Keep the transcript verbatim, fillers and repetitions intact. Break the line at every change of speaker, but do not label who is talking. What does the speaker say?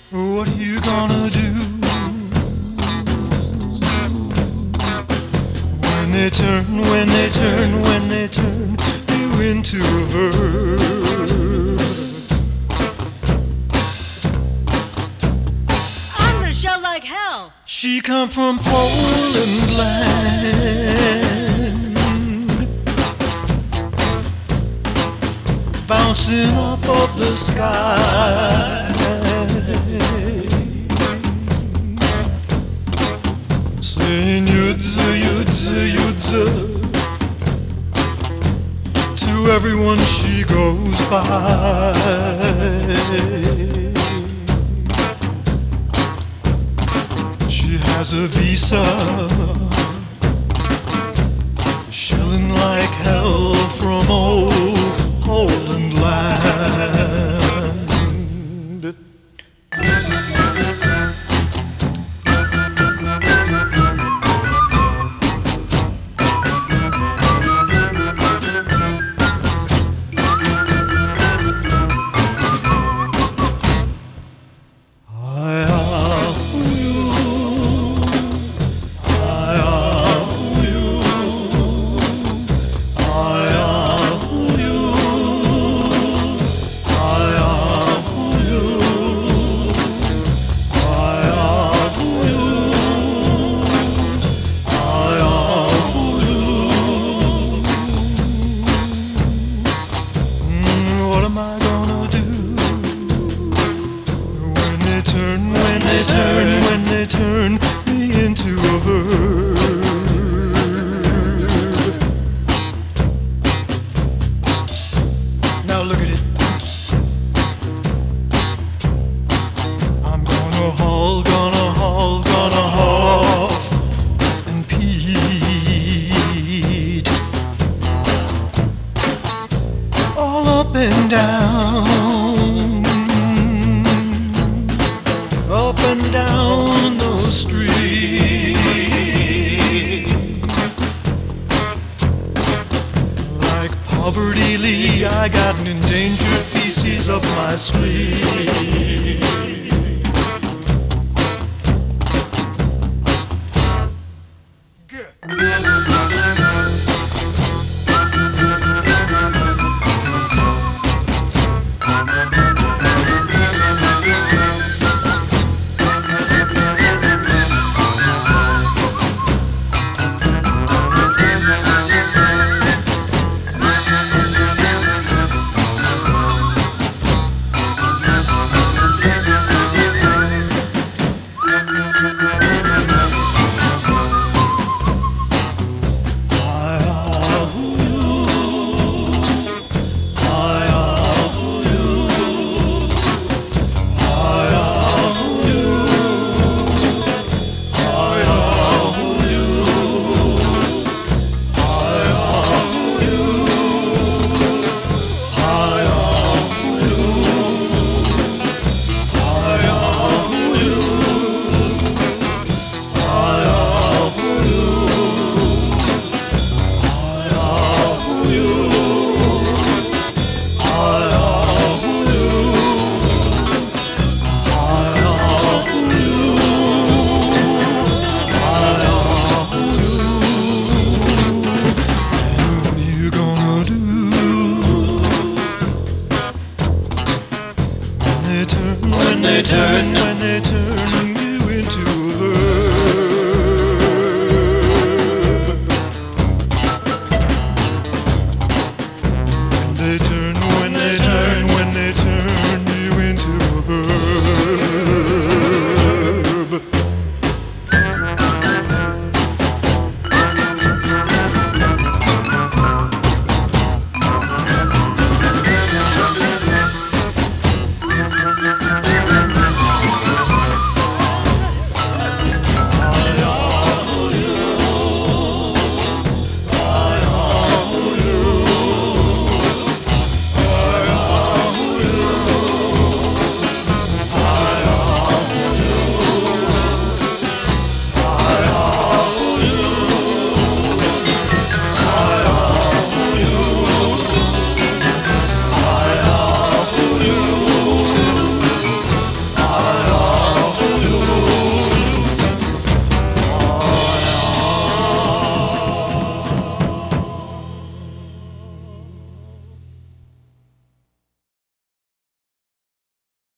What are you gonna do when they turn, when they turn, when they turn you into a verb?
I'm Michelle like hell.
She come from Poland land, bouncing off of the sky, saying yudza, yudza, yudza to everyone she goes by. She has a visa, shilling like hell from old Poland land. When they turn me into a verb. Now look at it. I'm gonna haul, gonna haul, gonna huff and Pete all up and down, up and down the street, like Poverty Lee, I got an endangered feces up my sleeve. Good. When they turn, when they turn